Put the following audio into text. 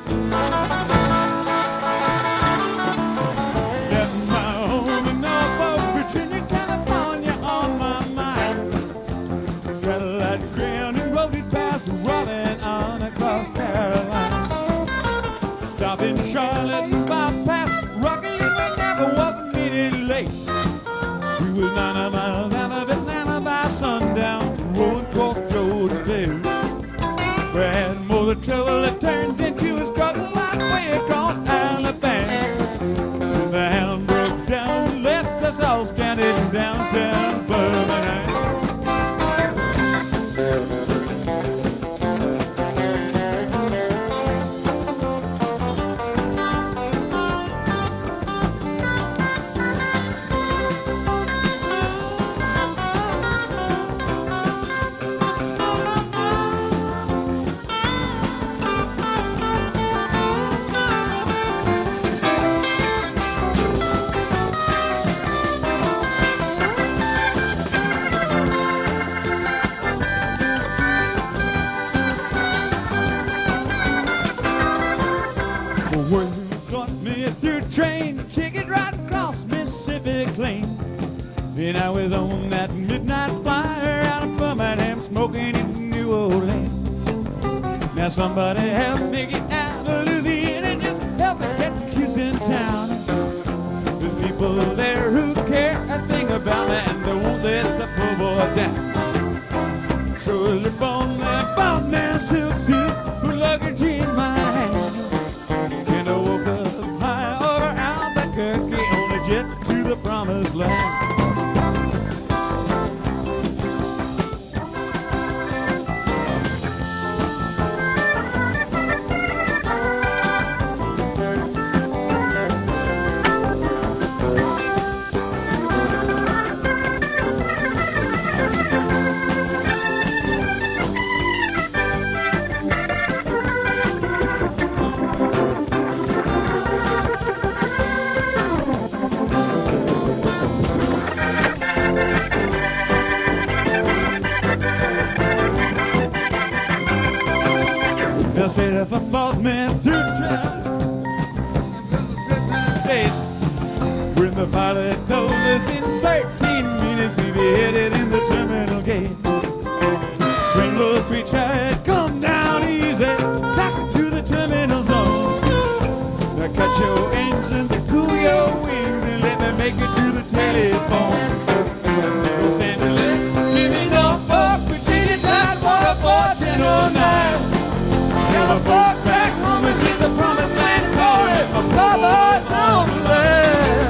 Left my home in Norfolk, Virginia, California on my mind. Straddled that ground and rode it past Raleigh on across Carolina. Stop in Charlotte and bypass Rocky, we never was a minute late. We was 90 miles out of Atlanta by sundown, rolling across Georgia State. We had more the trouble that turned into a struggle right way across Alabama. The hound broke down and left us all stranded in downtown Birmingham. Well, got me through train ticket right across Mississippi clean. And I was on that midnight flyer out of Birmingham, smoking in New Orleans. Now somebody help me get out of Louisiana, just help me get to Houston town. There's people there who care a thing about me, and they won't let the poor boy down. Sure as they're born there, silk suit, with luggage in my hand. And I woke up high over Albuquerque on a jet to the promised land. Now straight up above me through state, when the pilot told us in 13 minutes we'd be headed in the terminal gate. Swing low, sweet child, come down easy, tack to the terminal zone. Now cut your engines and cool your wings and let me make it to the telephone. Los Angeles, give me Norfolk, Virginia, Tidewater, 41009. Now the folks back home and see the promised land calling for brothers on the land.